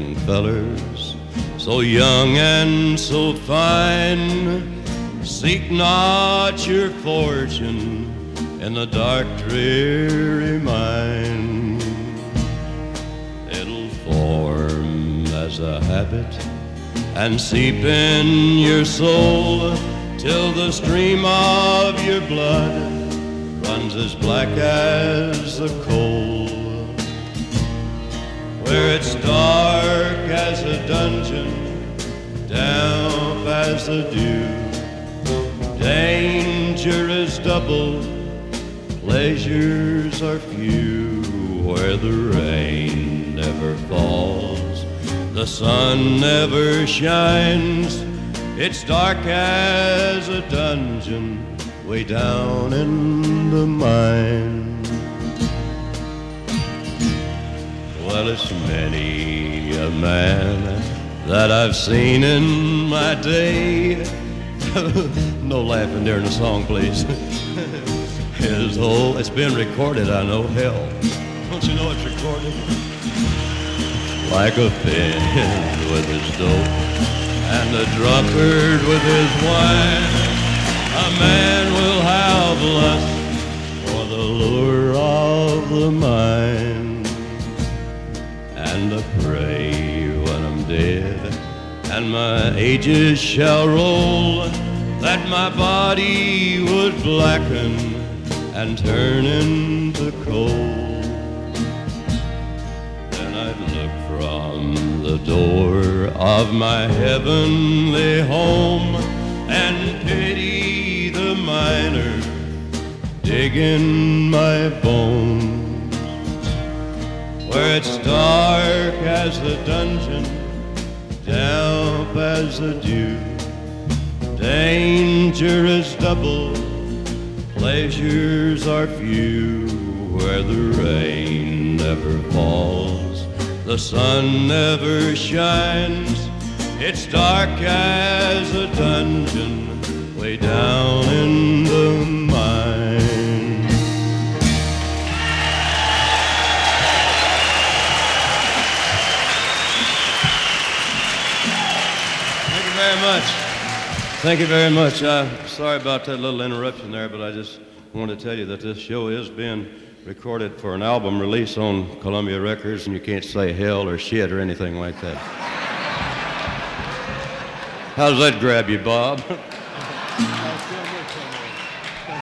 young fellers, so young and so fine, seek not your fortune in the dark, dreary mine. It'll form as a habit and seep in your soul till the stream of your blood runs as black as the coal. Where it's dark as a dungeon, damp as the dew, danger is double, pleasures are few. Where the rain never falls, the sun never shines, it's dark as a dungeon way down in the mine. Well, it's many a man that I've seen in my day. No laughing during the song, please. It's been recorded, I know. Hell, don't you know it's recorded? Like a fiend with his dope and a drunkard with his wine, a man will have lust for the lure of the mind. And I pray when I'm dead and my ages shall roll, that my body would blacken and turn into coal. Then I'd look from the door of my heavenly home and pity the miner digging my bones. Where it's dark as the dungeon, damp as the dew, danger is double, pleasures are few. Where the rain never falls, the sun never shines, it's dark as a dungeon way down in the mine. Thank you very much. Sorry about that little interruption there, but I just wanted to tell you that this show is being recorded for an album release on Columbia Records, and you can't say hell or shit or anything like that. How does that grab you, Bob?